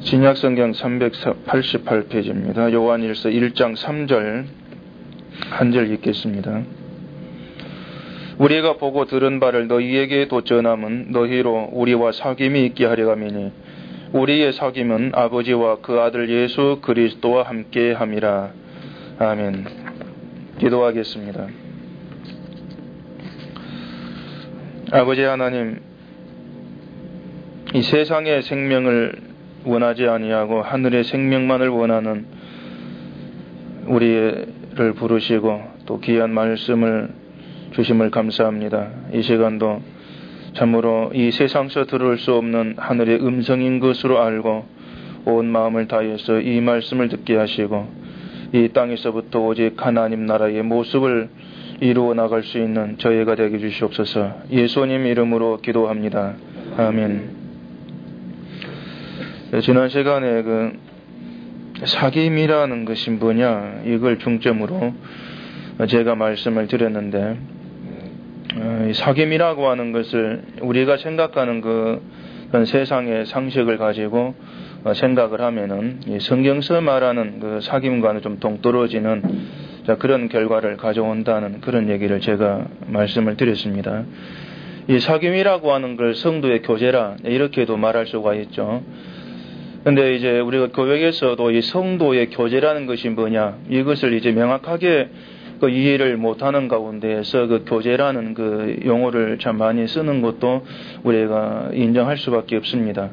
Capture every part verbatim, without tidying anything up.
신약성경 삼백팔십팔 페이지입니다. 요한일서 일 장 삼 절 한 절 읽겠습니다. 우리가 보고 들은 바를 너희에게도 전함은 너희로 우리와 사귐이 있게 하려 함이니 우리의 사귐은 아버지와 그 아들 예수 그리스도와 함께 함이라. 아멘. 기도하겠습니다. 아버지 하나님, 이 세상의 생명을 원하지 아니하고 하늘의 생명만을 원하는 우리를 부르시고 또 귀한 말씀을 주심을 감사합니다. 이 시간도 참으로 이 세상에서 들을 수 없는 하늘의 음성인 것으로 알고 온 마음을 다해서 이 말씀을 듣게 하시고 이 땅에서부터 오직 하나님 나라의 모습을 이루어 나갈 수 있는 저희가 되게 주시옵소서. 예수님 이름으로 기도합니다. 아멘. 지난 시간에 그 사귐이라는 것이 뭐냐 이걸 중점으로 제가 말씀을 드렸는데, 사귐이라고 하는 것을 우리가 생각하는 그 세상의 상식을 가지고 생각을 하면은 성경서 말하는 그 사귐과는 좀 동떨어지는 그런 결과를 가져온다는 그런 얘기를 제가 말씀을 드렸습니다. 이 사귐이라고 하는 걸 성도의 교제라 이렇게도 말할 수가 있죠. 근데 이제 우리가 교회에서도 이 성도의 교제라는 것이 뭐냐, 이것을 이제 명확하게 그 이해를 못하는 가운데에서 그 교제라는 그 용어를 참 많이 쓰는 것도 우리가 인정할 수밖에 없습니다.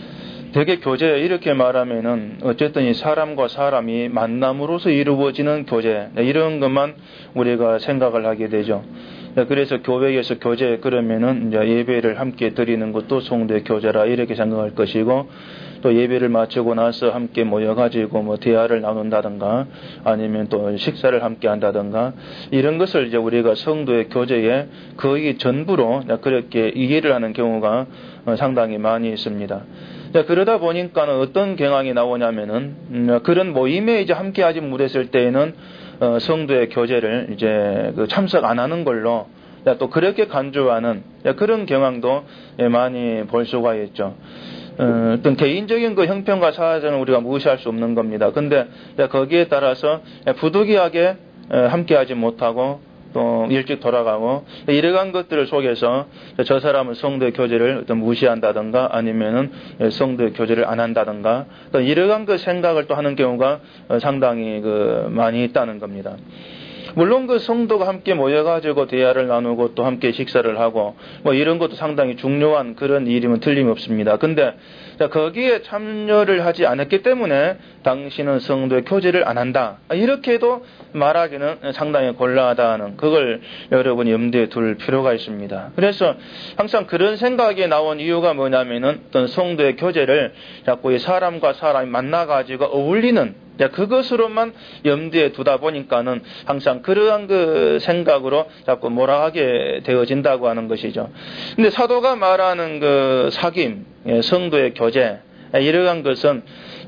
되게 교제 이렇게 말하면은 어쨌든 이 사람과 사람이 만남으로서 이루어지는 교제, 이런 것만 우리가 생각을 하게 되죠. 그래서 교회에서 교제 그러면은 이제 예배를 함께 드리는 것도 성도의 교제라 이렇게 생각할 것이고, 또 예배를 마치고 나서 함께 모여가지고 뭐 대화를 나눈다든가 아니면 또 식사를 함께 한다든가 이런 것을 이제 우리가 성도의 교제에 거의 전부로 그렇게 이해를 하는 경우가 상당히 많이 있습니다. 그러다 보니까 어떤 경향이 나오냐면은 그런 모임에 이제 함께 하지 못했을 때에는 성도의 교제를 이제 참석 안 하는 걸로 또 그렇게 간주하는 그런 경향도 많이 볼 수가 있죠. 어, 어떤 개인적인 그 형편과 사정은 우리가 무시할 수 없는 겁니다. 근데 거기에 따라서 부득이하게 함께하지 못하고 또 일찍 돌아가고 이러한 것들을 속에서 저 사람은 성도의 교제를 어떤 무시한다든가 아니면은 성도의 교제를 안 한다든가 또 이러한 그 생각을 또 하는 경우가 상당히 그 많이 있다는 겁니다. 물론 그 성도가 함께 모여가지고 대화를 나누고 또 함께 식사를 하고 뭐 이런 것도 상당히 중요한 그런 일이면 틀림없습니다. 근데 거기에 참여를 하지 않았기 때문에 당신은 성도의 교제를 안 한다, 이렇게도 말하기는 상당히 곤란하다는 그걸 여러분이 염두에 둘 필요가 있습니다. 그래서 항상 그런 생각이 나온 이유가 뭐냐면은 어떤 성도의 교제를 자꾸 이 사람과 사람이 만나가지고 어울리는 그것으로만 염두에 두다 보니까는 항상 그러한 그 생각으로 자꾸 몰아가게 되어진다고 하는 것이죠. 근데 사도가 말하는 그 사귐, 성도의 교제, 이러한 것은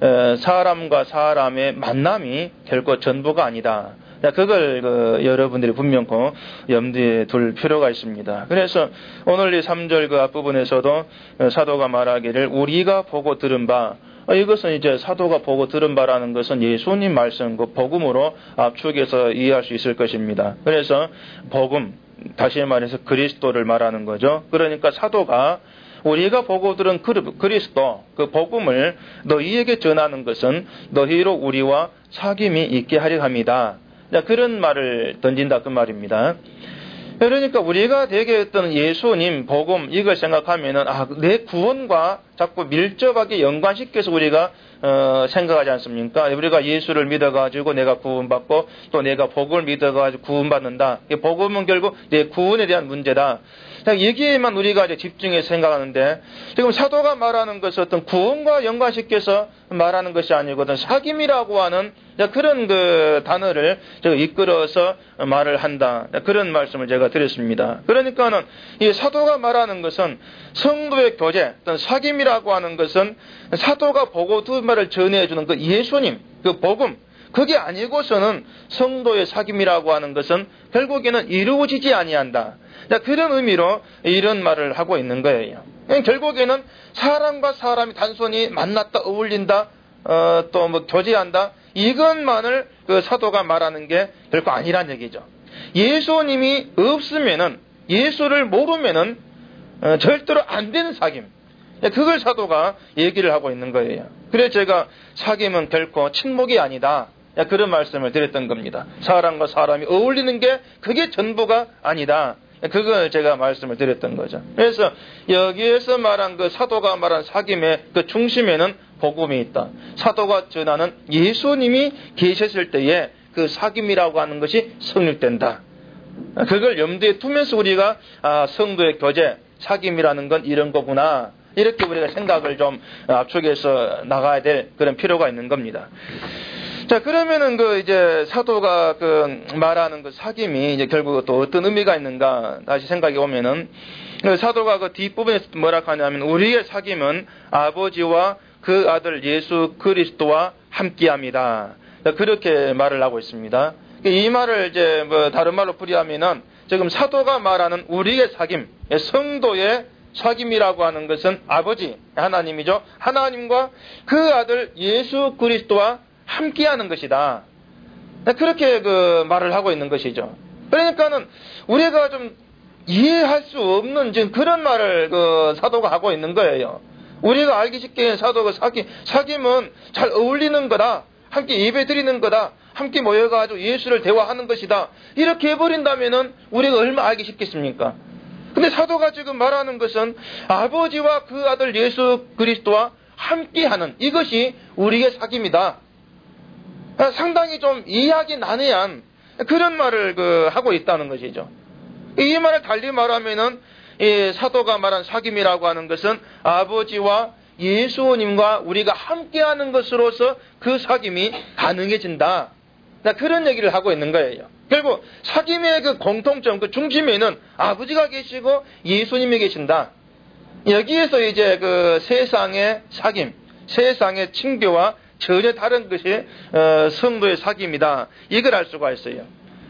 사람과 사람의 만남이 결코 전부가 아니다. 그걸 그 여러분들이 분명히 염두에 둘 필요가 있습니다. 그래서 오늘 이 삼 절 그 앞부분에서도 사도가 말하기를 우리가 보고 들은 바, 이것은 이제 사도가 보고 들은 바라는 것은 예수님 말씀, 그 복음으로 압축해서 이해할 수 있을 것입니다. 그래서 복음, 다시 말해서 그리스도를 말하는 거죠. 그러니까 사도가 우리가 보고 들은 그리스도, 그 복음을 너희에게 전하는 것은 너희로 우리와 사귐이 있게 하려 합니다. 그런 말을 던진다 그 말입니다. 그러니까 우리가 되게 어떤 예수님, 복음 이걸 생각하면은 아, 내 구원과 자꾸 밀접하게 연관시켜서 우리가 어, 생각하지 않습니까? 우리가 예수를 믿어가지고 내가 구원받고 또 내가 복음을 믿어가지고 구원받는다. 복음은 결국 내 구원에 대한 문제다. 여기에만 우리가 이제 집중해서 생각하는데, 지금 사도가 말하는 것은 어떤 구원과 연관시켜서 말하는 것이 아니고 어떤 사귐이라고 하는 그런 그 단어를 제가 이끌어서 말을 한다. 그런 말씀을 제가 드렸습니다. 그러니까는 이 사도가 말하는 것은 성도의 교제, 어떤 사귐이라고 하는 것은 사도가 보고 두 말을 전해주는 그 예수님, 그 복음, 그게 아니고서는 성도의 사귐이라고 하는 것은 결국에는 이루어지지 아니한다. 그런 의미로 이런 말을 하고 있는 거예요. 결국에는 사람과 사람이 단순히 만났다, 어울린다, 어, 또 뭐 교제한다, 이것만을 그 사도가 말하는 게 결코 아니란 얘기죠. 예수님이 없으면은, 예수를 모르면은 어, 절대로 안 되는 사귐, 그걸 사도가 얘기를 하고 있는 거예요. 그래서 제가 사귐은 결코 친목이 아니다, 그런 말씀을 드렸던 겁니다. 사람과 사람이 어울리는 게 그게 전부가 아니다, 그걸 제가 말씀을 드렸던 거죠. 그래서 여기에서 말한 그 사도가 말한 사귐의 그 중심에는 복음이 있다. 사도가 전하는 예수님이 계셨을 때에 그 사귐이라고 하는 것이 성립된다. 그걸 염두에 두면서 우리가 아, 성도의 교제, 사귐이라는 건 이런 거구나, 이렇게 우리가 생각을 좀 압축해서 나가야 될 그런 필요가 있는 겁니다. 자, 그러면은 그 이제 사도가 그 말하는 그 사귐이 이제 결국 또 어떤 의미가 있는가 다시 생각해 보면은, 그 사도가 그 뒷부분에서 뭐라 하냐면, 우리의 사귐은 아버지와 그 아들 예수 그리스도와 함께합니다. 그렇게 말을 하고 있습니다. 이 말을 이제 뭐 다른 말로 풀이하면은, 지금 사도가 말하는 우리의 사귐, 성도의 사귐이라고 하는 것은 아버지 하나님이죠. 하나님과 그 아들 예수 그리스도와 함께하는 것이다. 그렇게 그 말을 하고 있는 것이죠. 그러니까는 우리가 좀 이해할 수 없는 지금 그런 말을 그 사도가 하고 있는 거예요. 우리가 알기 쉽게 사도가 사귐, 사귐은 잘 어울리는 거다, 함께 예배 드리는 거다, 함께 모여가지고 예수를 대화하는 것이다, 이렇게 해버린다면은 우리가 얼마나 알기 쉽겠습니까? 근데 사도가 지금 말하는 것은 아버지와 그 아들 예수 그리스도와 함께하는 이것이 우리의 사귐이다. 상당히 좀 이해하기 난해한 그런 말을 그 하고 있다는 것이죠. 이 말을 달리 말하면은 이 사도가 말한 사귐이라고 하는 것은 아버지와 예수님과 우리가 함께하는 것으로서 그 사귐이 가능해진다, 그런 얘기를 하고 있는 거예요. 결국 사귐의 그 공통점, 그 중심에는 아버지가 계시고 예수님이 계신다. 여기에서 이제 그 세상의 사귐, 세상의 친교와 전혀 다른 것이 성도의 사귐이다, 이걸 알 수가 있어요.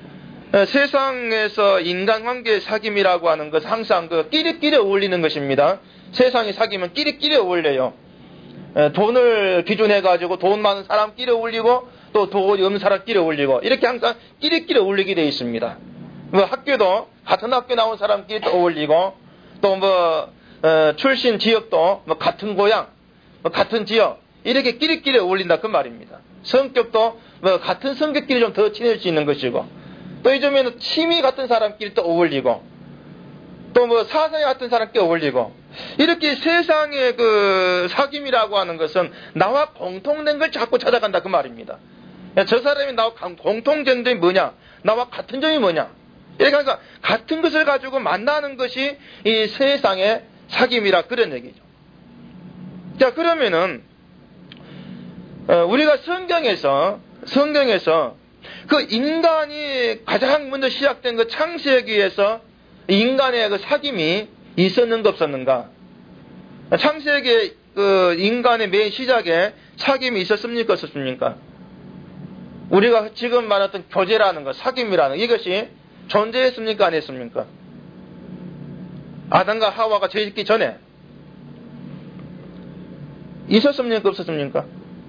세상에서 인간관계의 사귐이라고 하는 것은 항상 그 끼리끼리 어울리는 것입니다. 세상의 사귐은 끼리끼리 어울려요. 돈을 기준해가지고 돈 많은 사람끼리 어울리고, 또 돈이 없는 사람끼리 어울리고, 이렇게 항상 끼리끼리 어울리게 되어 있습니다. 뭐 학교도 같은 학교 나온 사람끼리 또 어울리고, 또 뭐 어, 출신 지역도 뭐 같은 고향, 뭐 같은 지역, 이렇게 끼리끼리 어울린다, 그 말입니다. 성격도 뭐 같은 성격끼리 좀 더 친해질 수 있는 것이고, 또 요즘에는 취미 같은 사람끼리 또 어울리고, 또 뭐 사상이 같은 사람끼리 어울리고, 이렇게 세상의 그 사귐이라고 하는 것은 나와 공통된 걸 자꾸 찾아간다, 그 말입니다. 저 사람이 나와 공통된 점이 뭐냐, 나와 같은 점이 뭐냐, 이렇게 하니까 같은 것을 가지고 만나는 것이 이 세상의 사귐이라, 그런 얘기죠. 자, 그러면은 우리가 성경에서 성경에서 그 인간이 가장 먼저 시작된 그 창세기에서 인간의 그 사귐이 있었는가 없었는가? 창세기 그 인간의 맨 시작에 사귐이 있었습니까 없었습니까? 우리가 지금 말했던 교제라는 것, 사귐이라는 이것이 존재했습니까 안 했습니까? 아담과 하와가 죄 짓기 전에 있었습니까 없었습니까?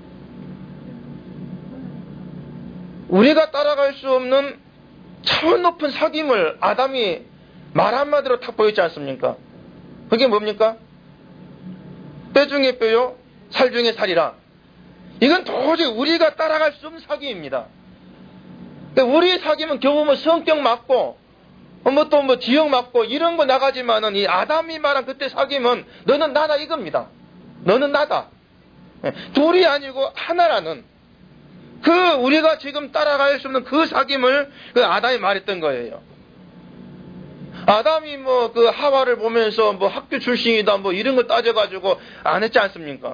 우리가 따라갈 수 없는 차원 높은 사귐을 아담이 말 한마디로 탁 보였지 않습니까? 그게 뭡니까? 뼈 중에 뼈요, 살 중에 살이라. 이건 도저히 우리가 따라갈 수 없는 사귐입니다. 우리의 사귐은 겨우 뭐 성격 맞고, 뭐 또 뭐 지역 맞고 이런 거 나가지만은 이 아담이 말한 그때 사귐은 너는 나다 이겁니다. 너는 나다. 둘이 아니고 하나라는 그 우리가 지금 따라갈 수 없는 그 사귐을 그 아담이 말했던 거예요. 아담이 뭐 그 하와를 보면서 뭐 학교 출신이다 뭐 이런 거 따져가지고 안 했지 않습니까?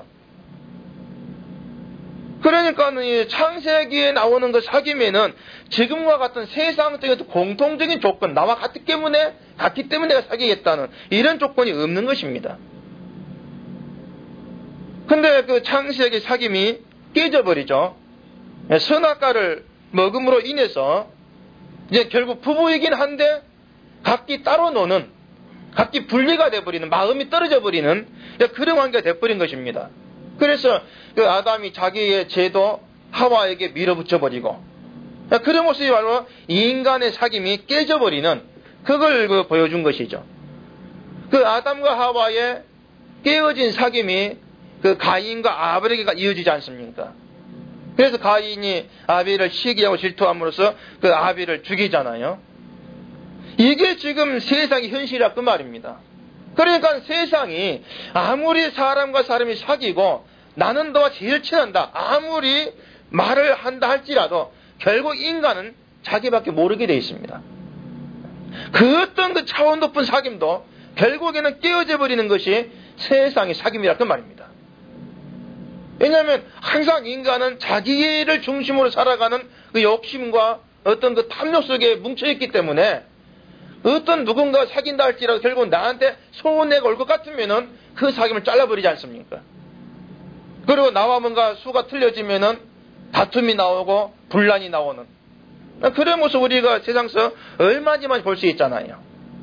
그러니까는 이 창세기에 나오는 그 사귐에는 지금과 같은 세상적인 공통적인 조건, 나와 같기 때문에 같기 때문에 내가 사귀겠다는 이런 조건이 없는 것입니다. 근데 그 창세기 사귐이 깨져버리죠. 선악과를 먹음으로 인해서 이제 결국 부부이긴 한데 각기 따로 노는, 각기 분리가 돼버리는, 마음이 떨어져 버리는 그런 관계가 돼버린 것입니다. 그래서 그 아담이 자기의 죄도 하와에게 밀어붙여 버리고, 그런 모습이 바로 인간의 사귐이 깨져버리는, 그걸 그 보여준 것이죠. 그 아담과 하와의 깨어진 사귐이 그 가인과 아벨에게 이어지지 않습니까? 그래서 가인이 아벨을 시기하고 질투함으로써 그 아벨을 죽이잖아요. 이게 지금 세상의 현실이라 그 말입니다. 그러니까 세상이 아무리 사람과 사람이 사귀고 나는 너와 제일 친한다, 아무리 말을 한다 할지라도 결국 인간은 자기밖에 모르게 되어 있습니다. 그 어떤 그 차원 높은 사귐도 결국에는 깨어져 버리는 것이 세상의 사귐이라 그 말입니다. 왜냐하면 항상 인간은 자기를 중심으로 살아가는 그 욕심과 어떤 그 탐욕 속에 뭉쳐있기 때문에 어떤 누군가 사귄다 할지라도 결국 나한테 손해가 올 것 같으면은 그 사귐을 잘라버리지 않습니까? 그리고 나와 뭔가 수가 틀려지면은 다툼이 나오고 분란이 나오는 그런 모습 우리가 세상에서 얼마지만 볼 수 있잖아요.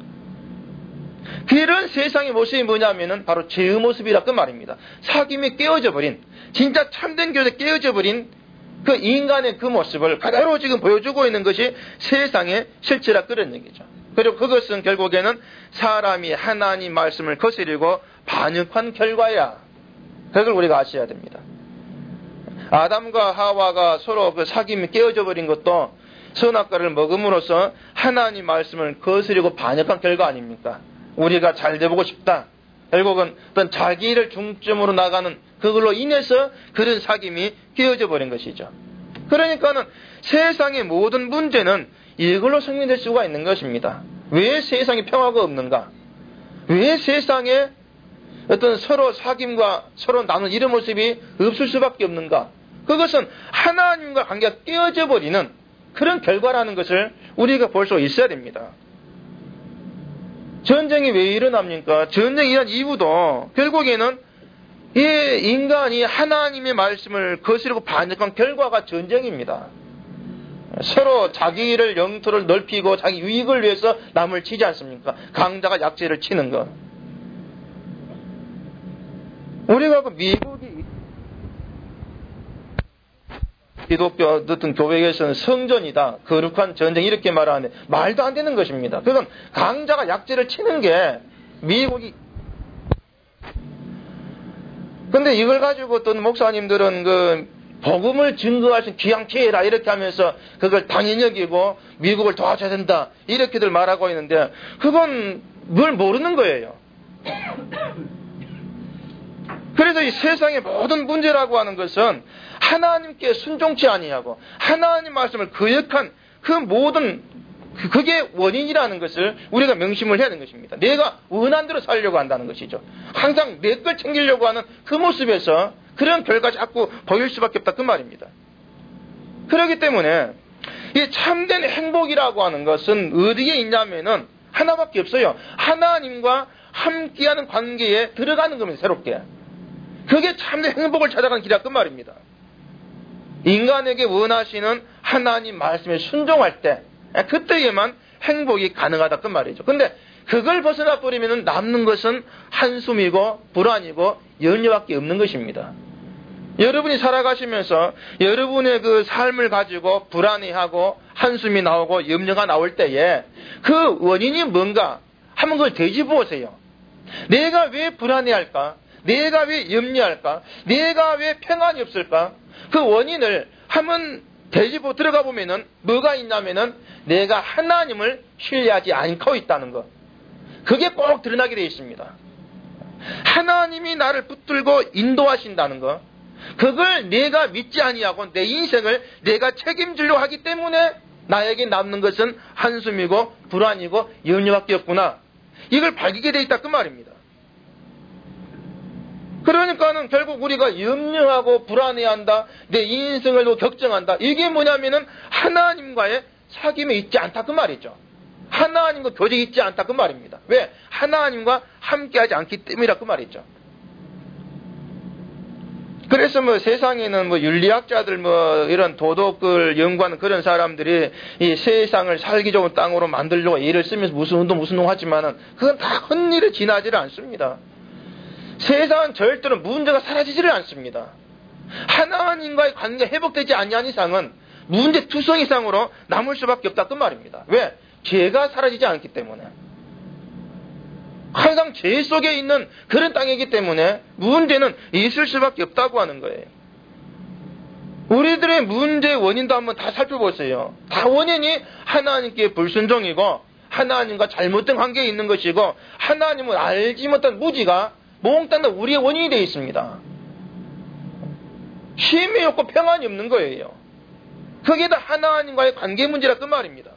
그런 세상의 모습이 뭐냐면은 바로 죄의 모습이라 그 말입니다. 사귐이 깨어져 버린, 진짜 참된 교제 깨어져 버린 그 인간의 그 모습을 그대로 지금 보여주고 있는 것이 세상의 실체라 그런 얘기죠. 그리고 그것은 결국에는 사람이 하나님 말씀을 거스리고 반역한 결과야. 그걸 우리가 아셔야 됩니다. 아담과 하와가 서로 그 사귐이 깨어져 버린 것도 선악과를 먹음으로써 하나님 말씀을 거스리고 반역한 결과 아닙니까? 우리가 잘 되보고 싶다. 결국은 어떤 자기를 중점으로 나가는 그걸로 인해서 그런 사귐이 깨어져 버린 것이죠. 그러니까는 세상의 모든 문제는 이걸로 성립될 수가 있는 것입니다. 왜 세상에 평화가 없는가? 왜 세상에 어떤 서로 사귐과 서로 나눈 이런 모습이 없을 수밖에 없는가? 그것은 하나님과 관계가 깨어져 버리는 그런 결과라는 것을 우리가 볼 수 있어야 됩니다. 전쟁이 왜 일어납니까? 전쟁이 일어난 이유도 결국에는 이 인간이 하나님의 말씀을 거스르고 반역한 결과가 전쟁입니다. 서로 자기를 영토를 넓히고 자기 유익을 위해서 남을 치지 않습니까? 강자가 약자를 치는 것. 우리가 그 미국이 기독교 어떤 교회에서는 성전이다, 거룩한 전쟁 이렇게 말하는데 말도 안 되는 것입니다. 그건 강자가 약자를 치는 게 미국이. 근데 이걸 가지고 어떤 목사님들은 그 복음을 증거할 수 있는 귀한 기회라 이렇게 하면서 그걸 당연히 여기고 미국을 도와줘야 된다 이렇게들 말하고 있는데 그건 뭘 모르는 거예요. 그래서 이 세상의 모든 문제라고 하는 것은 하나님께 순종치 아니하고 하나님 말씀을 거역한 그 모든 그게 원인이라는 것을 우리가 명심을 해야 되는 것입니다. 내가 원한 대로 살려고 한다는 것이죠. 항상 내 걸 챙기려고 하는 그 모습에서 그런 결과 자꾸 보일 수밖에 없다 그 말입니다. 그렇기 때문에 이 참된 행복이라고 하는 것은 어디에 있냐면은 하나밖에 없어요. 하나님과 함께하는 관계에 들어가는 겁니다. 새롭게. 그게 참된 행복을 찾아가는 길이라 그 말입니다. 인간에게 원하시는 하나님 말씀에 순종할 때 그때에만 행복이 가능하다 그 말이죠. 근데 그걸 벗어나 버리면 남는 것은 한숨이고 불안이고 염려밖에 없는 것입니다. 여러분이 살아가시면서 여러분의 그 삶을 가지고 불안해하고 한숨이 나오고 염려가 나올 때에 그 원인이 뭔가 한번 그걸 되짚어보세요. 내가 왜 불안해할까? 내가 왜 염려할까? 내가 왜 평안이 없을까? 그 원인을 한번 되짚어 들어가 보면은 뭐가 있냐면은 내가 하나님을 신뢰하지 않고 있다는 것. 그게 꼭 드러나게 되어 있습니다. 하나님이 나를 붙들고 인도하신다는 것. 그걸 내가 믿지 아니하고 내 인생을 내가 책임지려 하기 때문에 나에게 남는 것은 한숨이고 불안이고 염려밖에 없구나. 이걸 밝히게 되어 있다 그 말입니다. 그러니까는 결국 우리가 염려하고 불안해한다, 내 인생을 또 걱정한다. 이게 뭐냐면은 하나님과의 사귐이 있지 않다 그 말이죠. 하나님과 교제가 있지 않다 그 말입니다. 왜? 하나님과 함께하지 않기 때문이라 그 말이죠. 그래서 뭐 세상에는 뭐 윤리학자들 뭐 이런 도덕을 연구하는 그런 사람들이 이 세상을 살기 좋은 땅으로 만들려고 애를 쓰면서 무슨 운동 무슨 운동 하지만은 그건 다 헛일에 지나지를 않습니다. 세상은 절대로 문제가 사라지지를 않습니다. 하나님과의 관계가 회복되지 아니한 이상은 문제 투성 이상으로 남을 수밖에 없다 그 말입니다. 왜? 죄가 사라지지 않기 때문에. 항상 죄 속에 있는 그런 땅이기 때문에 문제는 있을 수밖에 없다고 하는 거예요. 우리들의 문제의 원인도 한번 다 살펴보세요. 다 원인이 하나님께 불순종이고 하나님과 잘못된 관계에 있는 것이고 하나님을 알지 못한 무지가 몽땅 다 우리의 원인이 되어 있습니다. 힘이 없고 평안이 없는 거예요. 그게 다 하나님과의 관계 문제라 그 말입니다.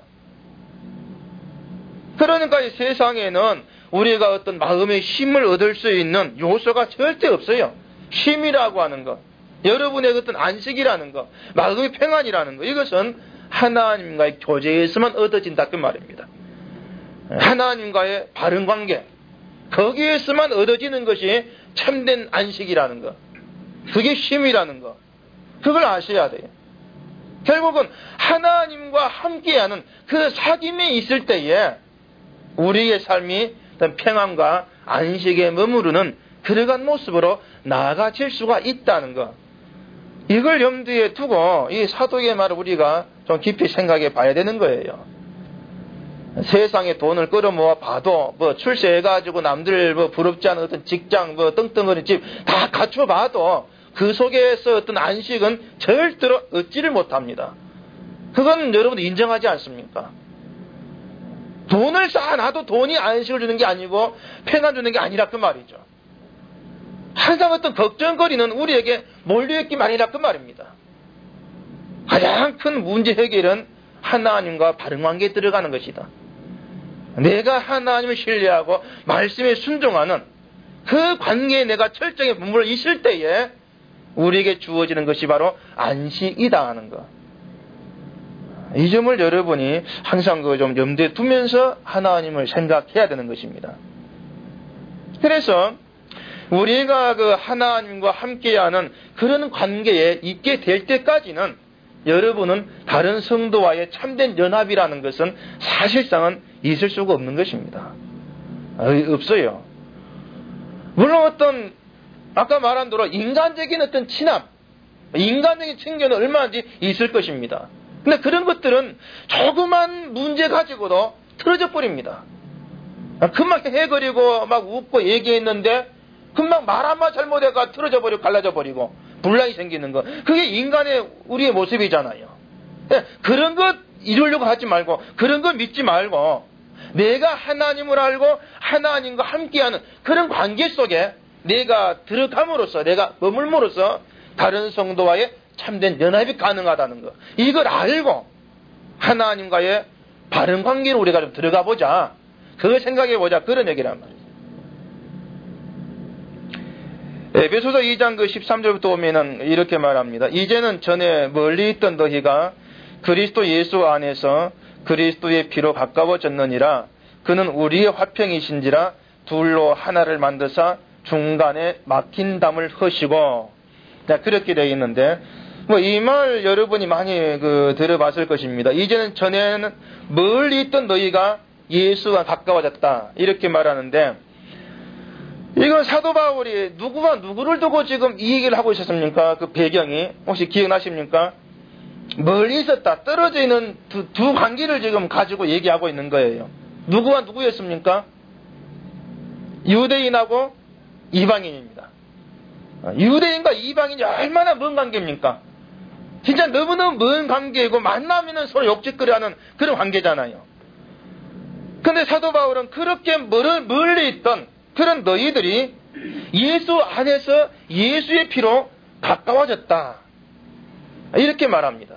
그러니까 이 세상에는 우리가 어떤 마음의 힘을 얻을 수 있는 요소가 절대 없어요. 힘이라고 하는 것, 여러분의 어떤 안식이라는 것, 마음의 평안이라는 것, 이것은 하나님과의 교제에서만 얻어진다 그 말입니다. 하나님과의 바른 관계, 거기에서만 얻어지는 것이 참된 안식이라는 것, 그게 힘이라는 것, 그걸 아셔야 돼요. 결국은 하나님과 함께하는 그 사귐에 있을 때에 우리의 삶이 평안과 안식에 머무르는 그러한 모습으로 나아가질 수가 있다는 것. 이걸 염두에 두고 이 사도의 말을 우리가 좀 깊이 생각해 봐야 되는 거예요. 세상에 돈을 끌어모아 봐도 뭐 출세해가지고 남들 뭐 부럽지 않은 어떤 직장 뭐 떵떵거리는 집 다 갖춰봐도 그 속에서 어떤 안식은 절대로 얻지를 못합니다. 그건 여러분 인정하지 않습니까? 돈을 쌓아놔도 돈이 안식을 주는 게 아니고 평안 주는 게 아니라 그 말이죠. 항상 어떤 걱정거리는 우리에게 몰려있기 마련이라 그 말입니다. 가장 큰 문제 해결은 하나님과 바른 관계에 들어가는 것이다. 내가 하나님을 신뢰하고 말씀에 순종하는 그 관계에 내가 철저히 머물러 있을 때에 우리에게 주어지는 것이 바로 안식이다 하는 것. 이 점을 여러분이 항상 그 좀 염두에 두면서 하나님을 생각해야 되는 것입니다. 그래서 우리가 그 하나님과 함께하는 그런 관계에 있게 될 때까지는 여러분은 다른 성도와의 참된 연합이라는 것은 사실상은 있을 수가 없는 것입니다. 없어요. 물론 어떤 아까 말한 대로 인간적인 어떤 친합, 인간적인 친교는 얼마든지 있을 것입니다. 근데 그런 것들은 조그만 문제 가지고도 틀어져 버립니다. 금방 해거리고 막 웃고 얘기했는데 금방 말 한마디 잘못해가 틀어져 버리고 갈라져 버리고 분란이 생기는 거. 그게 인간의 우리의 모습이잖아요. 그런 것 이루려고 하지 말고 그런 것 믿지 말고 내가 하나님을 알고 하나님과 함께하는 그런 관계 속에 내가 들어감으로써 내가 머물므로써 다른 성도와의 참된 연합이 가능하다는 것. 이걸 알고 하나님과의 바른 관계로 우리가 좀 들어가 보자. 그걸 생각해 보자. 그런 얘기란 말이에요. 에베소서 이 장 그 십삼 절부터 오면은 이렇게 말합니다. 이제는 전에 멀리 있던 너희가 그리스도 예수 안에서 그리스도의 피로 가까워졌느니라. 그는 우리의 화평이신지라 둘로 하나를 만드사 중간에 막힌 담을 허시고. 자, 그렇게 되어 있는데 뭐 이 말 여러분이 많이 그 들어봤을 것입니다. 이제는 전에는 멀리 있던 너희가 예수와 가까워졌다. 이렇게 말하는데 이건 사도 바울이 누구와 누구를 두고 지금 이 얘기를 하고 있었습니까? 그 배경이 혹시 기억나십니까? 멀리 있었다. 떨어져 있는 두, 두 관계를 지금 가지고 얘기하고 있는 거예요. 누구와 누구였습니까? 유대인하고 이방인입니다. 유대인과 이방인이 얼마나 먼 관계입니까? 진짜 너무너무 먼 관계이고 만나면 서로 욕짓거리하는 그런 관계잖아요. 근데 사도 바울은 그렇게 멀리 있던 그런 너희들이 예수 안에서 예수의 피로 가까워졌다. 이렇게 말합니다.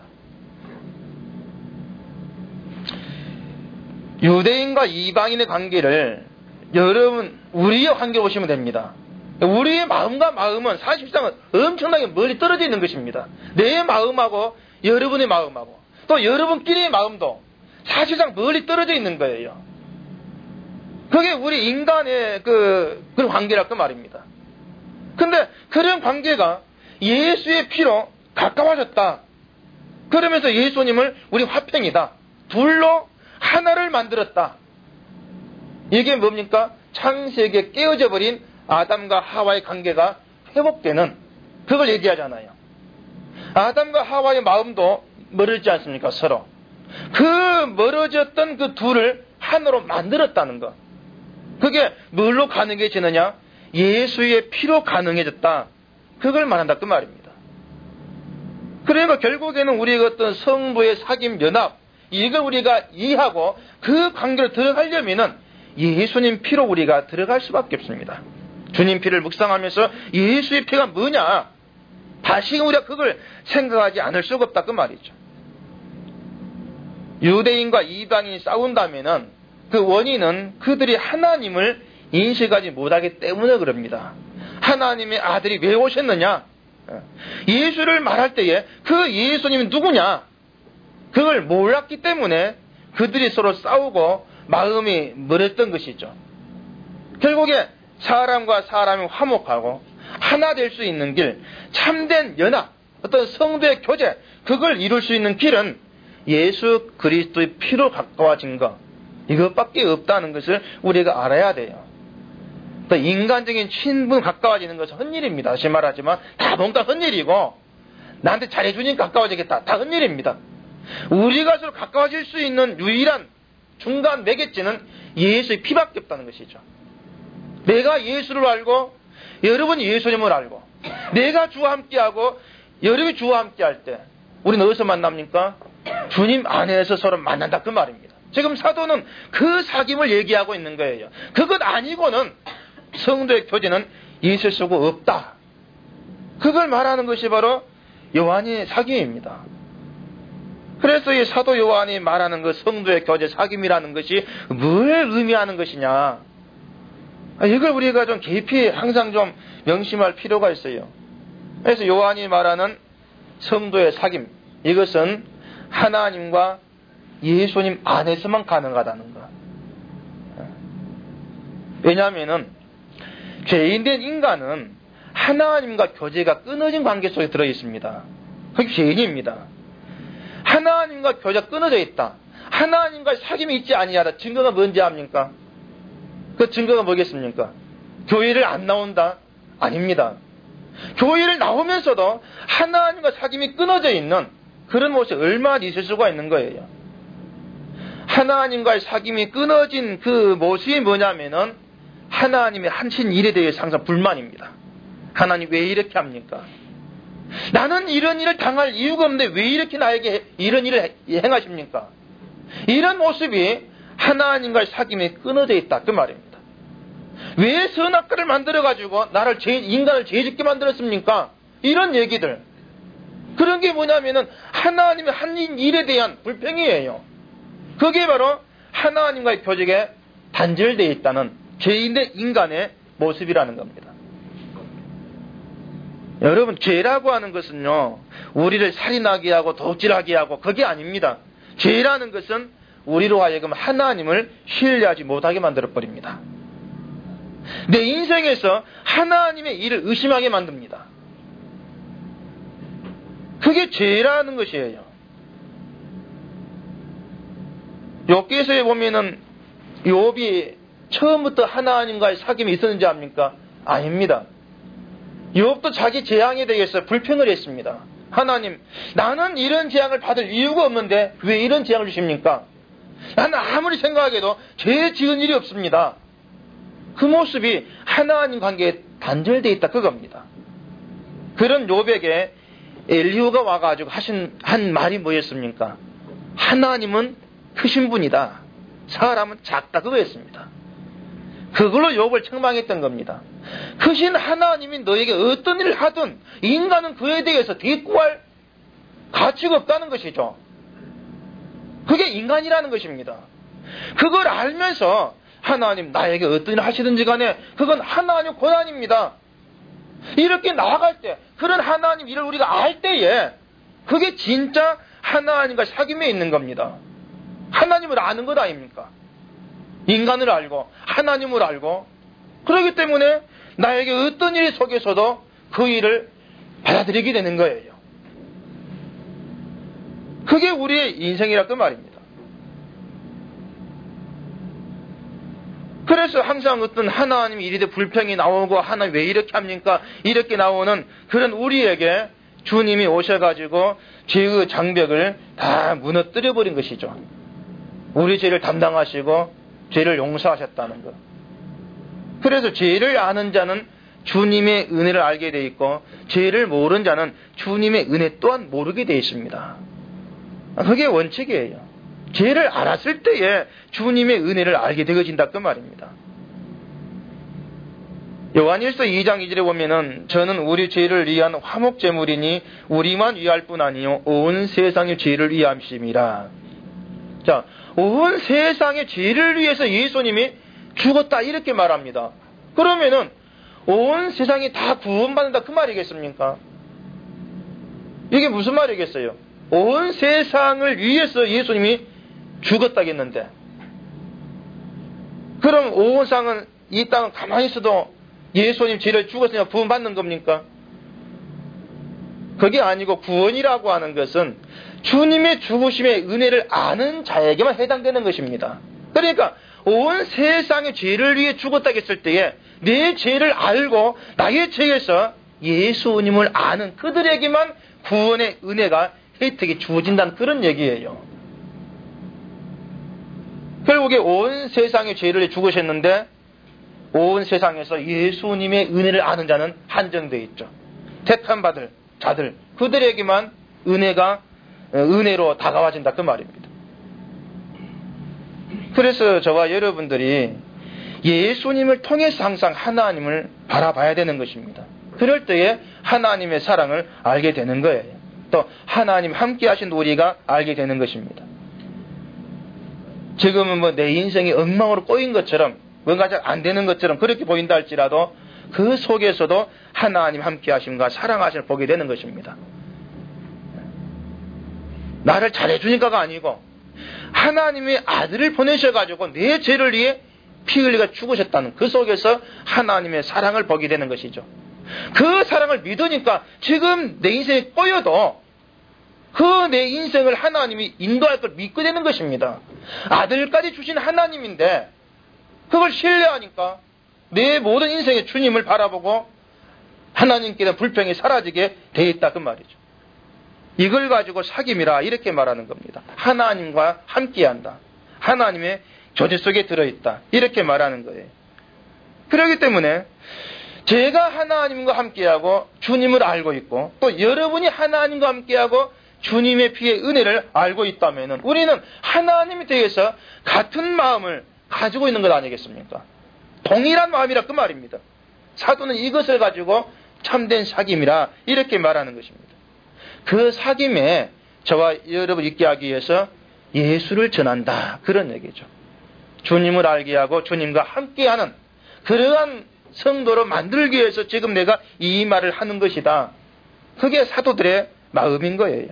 유대인과 이방인의 관계를 여러분 우리의 관계로 보시면 됩니다. 우리의 마음과 마음은 사실상은 엄청나게 멀리 떨어져 있는 것입니다. 내 마음하고 여러분의 마음하고 또 여러분끼리의 마음도 사실상 멀리 떨어져 있는 거예요. 그게 우리 인간의 그, 그런 관계랄 그 말입니다. 근데 그런 관계가 예수의 피로 가까워졌다. 그러면서 예수님을 우리 화평이다. 둘로 하나를 만들었다. 이게 뭡니까? 창세기에 깨어져 버린 아담과 하와의 관계가 회복되는, 그걸 얘기하잖아요. 아담과 하와의 마음도 멀어지지 않습니까? 서로. 그 멀어졌던 그 둘을 하나로 만들었다는 것. 그게 뭘로 가능해지느냐? 예수의 피로 가능해졌다. 그걸 말한다 그 말입니다. 그러니까 결국에는 우리의 어떤 성부의 사귐 연합, 이걸 우리가 이해하고 그 관계로 들어가려면은 예수님 피로 우리가 들어갈 수밖에 없습니다. 주님 피를 묵상하면서 예수의 피가 뭐냐? 다시금 우리가 그걸 생각하지 않을 수가 없다 그 말이죠. 유대인과 이방인이 싸운다면은 그 원인은 그들이 하나님을 인식하지 못하기 때문에 그럽니다. 하나님의 아들이 왜 오셨느냐? 예수를 말할 때에 그 예수님이 누구냐? 그걸 몰랐기 때문에 그들이 서로 싸우고 마음이 멀었던 것이죠. 결국에 사람과 사람이 화목하고 하나 될 수 있는 길, 참된 연합, 어떤 성도의 교제, 그걸 이룰 수 있는 길은 예수 그리스도의 피로 가까워진 것, 이것밖에 없다는 것을 우리가 알아야 돼요. 또 인간적인 친분 가까워지는 것은 헛일입니다. 다시 말하지만 다 뭔가 헛일이고, 나한테 잘해주니까 가까워지겠다, 다 헛일입니다. 우리가 서로 가까워질 수 있는 유일한 중간 매개체는 예수의 피밖에 없다는 것이죠. 내가 예수를 알고 여러분이 예수님을 알고 내가 주와 함께하고 여러분이 주와 함께할 때 우리는 어디서 만납니까? 주님 안에서 서로 만난다 그 말입니다. 지금 사도는 그 사귐을 얘기하고 있는 거예요. 그것 아니고는 성도의 교제는 있을 수가 없다. 그걸 말하는 것이 바로 요한의 사귐입니다. 그래서 이 사도 요한이 말하는 그 성도의 교제 사귐이라는 것이 뭘 의미하는 것이냐, 이걸 우리가 좀 깊이 항상 좀 명심할 필요가 있어요. 그래서 요한이 말하는 성도의 사귐, 이것은 하나님과 예수님 안에서만 가능하다는 것. 왜냐하면은 죄인된 인간은 하나님과 교제가 끊어진 관계 속에 들어 있습니다. 그게 죄인입니다. 하나님과 교제가 끊어져 있다, 하나님과 사귐이 있지 아니하다, 증거가 뭔지 압니까? 그 증거가 뭐겠습니까? 교회를 안 나온다? 아닙니다. 교회를 나오면서도 하나님과 사귐이 끊어져 있는 그런 모습이 얼마나 있을 수가 있는 거예요. 하나님과의 사귐이 끊어진 그 모습이 뭐냐면은 하나님의 하신 일에 대해서 항상 불만입니다. 하나님 왜 이렇게 합니까? 나는 이런 일을 당할 이유가 없는데 왜 이렇게 나에게 이런 일을 행하십니까? 이런 모습이 하나님과의 사귐이 끊어져 있다 그 말입니다. 왜 선악과를 만들어가지고 나를 죄, 인간을 죄짓게 만들었습니까? 이런 얘기들. 그런 게 뭐냐면은 하나님의 한 일에 대한 불평이에요. 그게 바로 하나님과의 교제가 단절되어 있다는 죄인된 인간의 모습이라는 겁니다. 여러분, 죄라고 하는 것은요, 우리를 살인하게 하고 도질하게 하고 그게 아닙니다. 죄라는 것은 우리로 하여금 하나님을 신뢰하지 못하게 만들어버립니다. 내 인생에서 하나님의 일을 의심하게 만듭니다. 그게 죄라는 것이에요. 욥기서에 보면은 욥이 처음부터 하나님과의 사귐이 있었는지 압니까? 아닙니다. 욥도 자기 재앙에 대해서 불평을 했습니다. 하나님, 나는 이런 재앙을 받을 이유가 없는데 왜 이런 재앙을 주십니까? 나는 아무리 생각해도 죄 지은 일이 없습니다. 그 모습이 하나님 관계에 단절되어 있다 그겁니다. 그런 욥에게 엘리후가 와가지고 하신 한 말이 뭐였습니까? 하나님은 크신 분이다, 사람은 작다 그거였습니다. 그걸로 욥을 책망했던 겁니다. 크신 하나님이 너에게 어떤 일을 하든 인간은 그에 대해서 대꾸할 가치가 없다는 것이죠. 그게 인간이라는 것입니다. 그걸 알면서 하나님 나에게 어떤 일을 하시든지 간에 그건 하나님 권한입니다. 이렇게 나아갈 때, 그런 하나님 일을 우리가 알 때에 그게 진짜 하나님과 사귐에 있는 겁니다. 하나님을 아는 것 아닙니까? 인간을 알고 하나님을 알고, 그렇기 때문에 나에게 어떤 일 속에서도 그 일을 받아들이게 되는 거예요. 그게 우리의 인생이라 그 말입니다. 그래서 항상 어떤 하나님이 이리도 불평이 나오고 하나님 왜 이렇게 합니까? 이렇게 나오는 그런 우리에게 주님이 오셔가지고 죄의 장벽을 다 무너뜨려 버린 것이죠. 우리 죄를 담당하시고 죄를 용서하셨다는 것. 그래서 죄를 아는 자는 주님의 은혜를 알게 돼 있고 죄를 모르는 자는 주님의 은혜 또한 모르게 돼 있습니다. 그게 원칙이에요. 죄를 알았을 때에 주님의 은혜를 알게 되어진다 그 말입니다. 요한일서 이 장 이 절에 보면은 저는 우리 죄를 위한 화목제물이니 우리만 위할 뿐 아니요 온 세상의 죄를 위함심이라. 자, 온 세상의 죄를 위해서 예수님이 죽었다 이렇게 말합니다. 그러면은 온 세상이 다 구원받는다 그 말이겠습니까? 이게 무슨 말이겠어요? 온 세상을 위해서 예수님이 죽었다겠는데 그럼 온 세상은 이 땅은 가만히 있어도 예수님 죄를 죽었으니까 구원받는 겁니까? 그게 아니고 구원이라고 하는 것은 주님의 죽으심의 은혜를 아는 자에게만 해당되는 것입니다. 그러니까 온 세상의 죄를 위해 죽었다 했을 때에 내 죄를 알고 나의 죄에서 예수님을 아는 그들에게만 구원의 은혜가 혜택이 주어진다는 그런 얘기예요. 결국에 온 세상의 죄를 위해 죽으셨는데 온 세상에서 예수님의 은혜를 아는 자는 한정되어 있죠. 택함받을 자들 그들에게만 은혜가 은혜로 다가와진다 그 말입니다. 그래서 저와 여러분들이 예수님을 통해서 항상 하나님을 바라봐야 되는 것입니다. 그럴 때에 하나님의 사랑을 알게 되는 거예요. 또 하나님 함께 하신 우리가 알게 되는 것입니다. 지금은 뭐 내 인생이 엉망으로 꼬인 것처럼 뭔가 잘 안 되는 것처럼 그렇게 보인다 할지라도 그 속에서도 하나님 함께 하심과 사랑하심을 보게 되는 것입니다. 나를 잘해주니까가 아니고 하나님의 아들을 보내셔가지고 내 죄를 위해 피 흘리가 죽으셨다는 그 속에서 하나님의 사랑을 보게 되는 것이죠. 그 사랑을 믿으니까 지금 내 인생이 꼬여도 그 내 인생을 하나님이 인도할 걸 믿게 되는 것입니다. 아들까지 주신 하나님인데 그걸 신뢰하니까 내 모든 인생의 주님을 바라보고 하나님께 대한 불평이 사라지게 되어 있다 그 말이죠. 이걸 가지고 사귐이라 이렇게 말하는 겁니다. 하나님과 함께한다. 하나님의 조직 속에 들어있다. 이렇게 말하는 거예요. 그렇기 때문에 제가 하나님과 함께하고 주님을 알고 있고 또 여러분이 하나님과 함께하고 주님의 피의 은혜를 알고 있다면 우리는 하나님에 대해서 같은 마음을 가지고 있는 것 아니겠습니까? 동일한 마음이라 그 말입니다. 사도는 이것을 가지고 참된 사귐이라 이렇게 말하는 것입니다. 그 사귐에 저와 여러분 있게 하기 위해서 예수를 전한다. 그런 얘기죠. 주님을 알게 하고 주님과 함께하는 그러한 성도로 만들기 위해서 지금 내가 이 말을 하는 것이다. 그게 사도들의 마음인 거예요.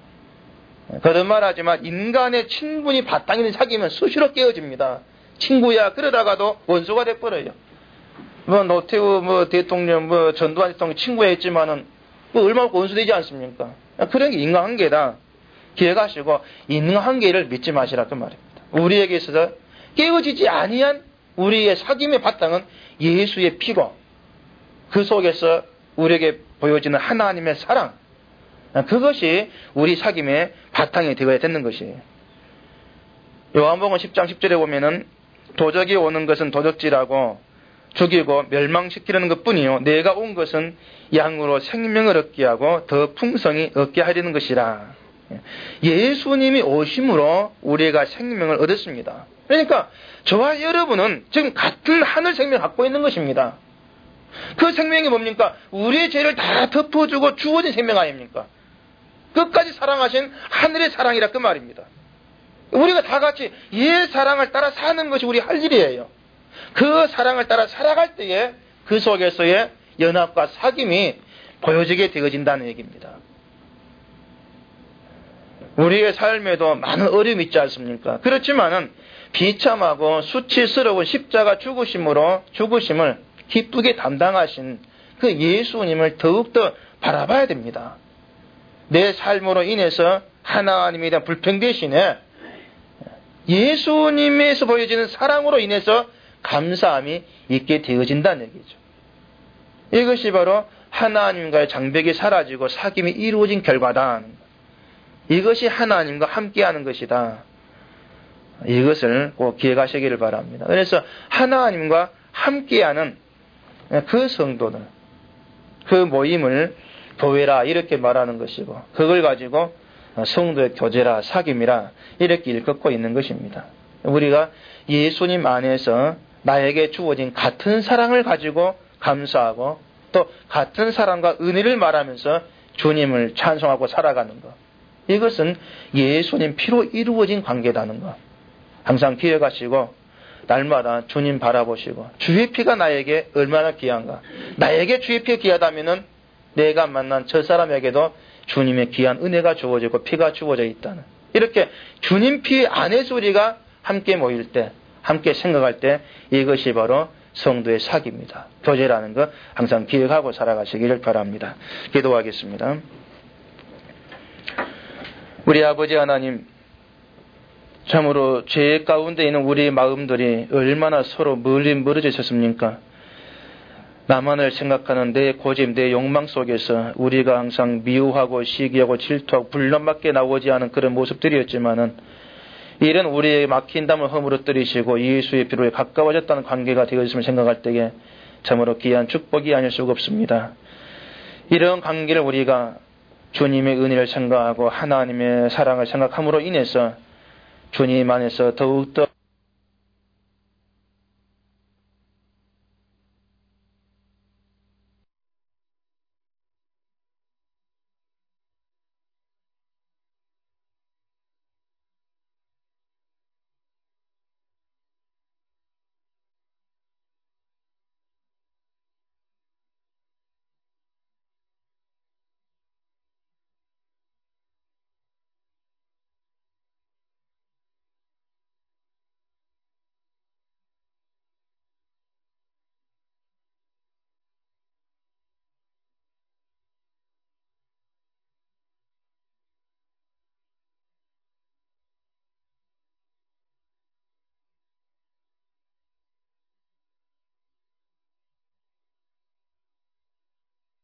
그런 말 하지만 인간의 친분이 바탕이 사귀면 수시로 깨어집니다. 친구야 그러다가도 원수가 돼버려요. 뭐 노태우 뭐 대통령 뭐 전두환 대통령 친구야 했지만은 뭐 얼마나 원수되지 않습니까? 그런 게 인간관계다. 기억하시고 인간관계를 믿지 마시라 그 말입니다. 우리에게 있어서 깨어지지 아니한 우리의 사귐의 바탕은 예수의 피고 그 속에서 우리에게 보여지는 하나님의 사랑 그것이 우리 사귐의 바탕이 되어야 되는 것이에요. 요한복음 십 장 십 절에 보면은 도적이 오는 것은 도적질하고 죽이고 멸망시키려는 것뿐이요 내가 온 것은 양으로 생명을 얻게 하고 더 풍성히 얻게 하려는 것이라. 예수님이 오심으로 우리가 생명을 얻었습니다. 그러니까 저와 여러분은 지금 같은 하늘 생명을 갖고 있는 것입니다. 그 생명이 뭡니까? 우리의 죄를 다 덮어주고 주어진 생명 아닙니까? 끝까지 사랑하신 하늘의 사랑이라 그 말입니다. 우리가 다 같이 이 사랑을 따라 사는 것이 우리 할 일이에요. 그 사랑을 따라 살아갈 때에 그 속에서의 연합과 사귐이 보여지게 되어진다는 얘기입니다. 우리의 삶에도 많은 어려움이 있지 않습니까? 그렇지만은 비참하고 수치스러운 십자가 죽으심으로 죽으심을 기쁘게 담당하신 그 예수님을 더욱더 바라봐야 됩니다. 내 삶으로 인해서 하나님에 대한 불평 대신에 예수님에서 보여지는 사랑으로 인해서 감사함이 있게 되어진다는 얘기죠. 이것이 바로 하나님과의 장벽이 사라지고 사귐이 이루어진 결과다. 이것이 하나님과 함께하는 것이다. 이것을 꼭 기억하시기를 바랍니다. 그래서 하나님과 함께하는 그 성도들, 그 모임을 교회라 이렇게 말하는 것이고, 그걸 가지고 성도의 교제라, 사귐이라 이렇게 일컫고 있는 것입니다. 우리가 예수님 안에서 나에게 주어진 같은 사랑을 가지고 감사하고 또 같은 사랑과 은혜를 말하면서 주님을 찬송하고 살아가는 것, 이것은 예수님 피로 이루어진 관계라는 것 항상 기억하시고, 날마다 주님 바라보시고 주의 피가 나에게 얼마나 귀한가, 나에게 주의 피가 귀하다면 내가 만난 저 사람에게도 주님의 귀한 은혜가 주어지고 피가 주어져 있다는, 이렇게 주님 피 안에서 우리가 함께 모일 때, 함께 생각할 때, 이것이 바로 성도의 사귐입니다. 교제라는 것 항상 기억하고 살아가시기를 바랍니다. 기도하겠습니다. 우리 아버지 하나님, 참으로 죄 가운데 있는 우리 마음들이 얼마나 서로 멀리 멀어져 있었습니까? 나만을 생각하는 내 고집, 내 욕망 속에서 우리가 항상 미워하고 시기하고 질투하고 불만밖에 나오지 않은 그런 모습들이었지만은, 이런 우리의 막힌 담을 허물어뜨리시고 예수의 피로 가까워졌다는 관계가 되어있음을 생각할 때에 참으로 귀한 축복이 아닐 수가 없습니다. 이런 관계를 우리가 주님의 은혜를 생각하고 하나님의 사랑을 생각함으로 인해서 주님 안에서 더욱더